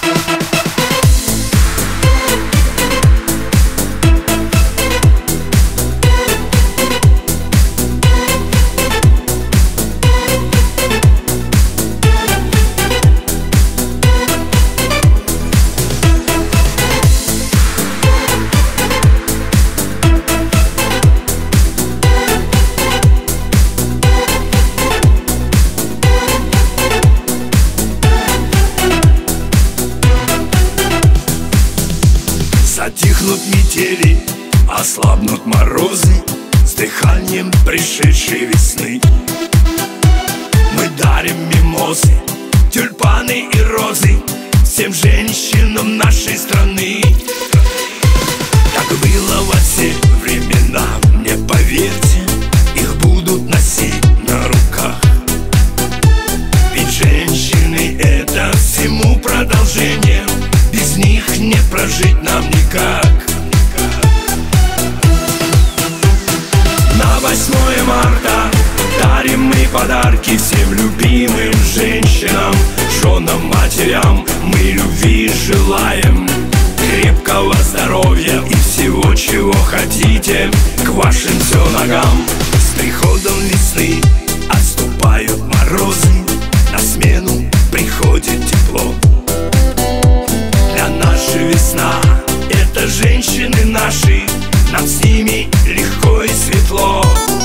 Затихнут метели, ослабнут морозы с дыханием пришедшей весны. Мы дарим мимозы, тюльпаны и розы всем женщинам нашей страны. Так было во все времена, мне поверьте, их будут носить на руках. Ведь женщины — это всему продолжение, без них не прожить нам никак. На 8 марта дарим мы подарки всем любимым женщинам, женам, матерям. Мы любви желаем, крепкого здоровья и всего, чего хотите, к вашим все ногам. С приходом весны отступают морозы, на смену приходит тепло. Для нас же весна — это женщины наши, нам с ними легко и светло.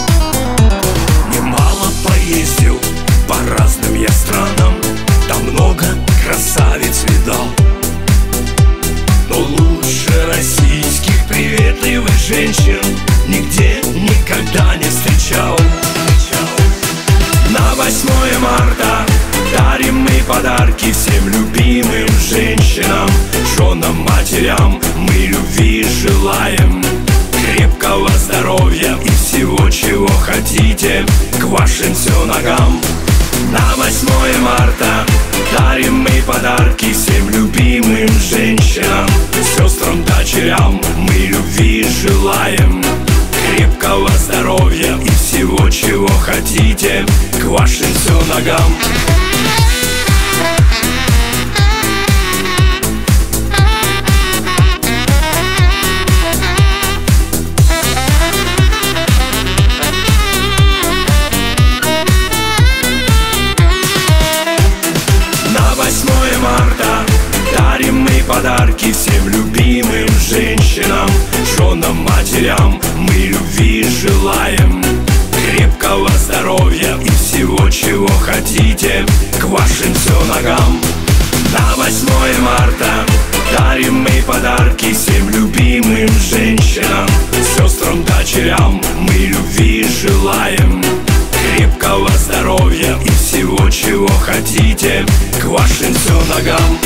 Немало поездил по разным я странам, там много красавиц видал, но лучше российских приветливых женщин нигде никогда не встречал. На 8 марта дарим мы подарки всем любимым женщинам, женам, матерям. Мы любви желаем, крепкого здоровья и всего, чего хотите, к вашим все ногам. На 8 марта дарим мы подарки всем любимым женщинам, сестрам, дочерям. Мы любви желаем, крепкого здоровья и всего, чего хотите, к вашим все ногам. На 8 марта дарим мы подарки всем любимым женщинам, женам, матерям. Мы любви желаем, крепкого здоровья и всего, чего хотите, к вашим все ногам. На 8 марта дарим мы подарки всем любимым женщинам, сестрам, дочерям. Мы любви желаем, крепкого здоровья и всего, чего хотите, к вашим все ногам.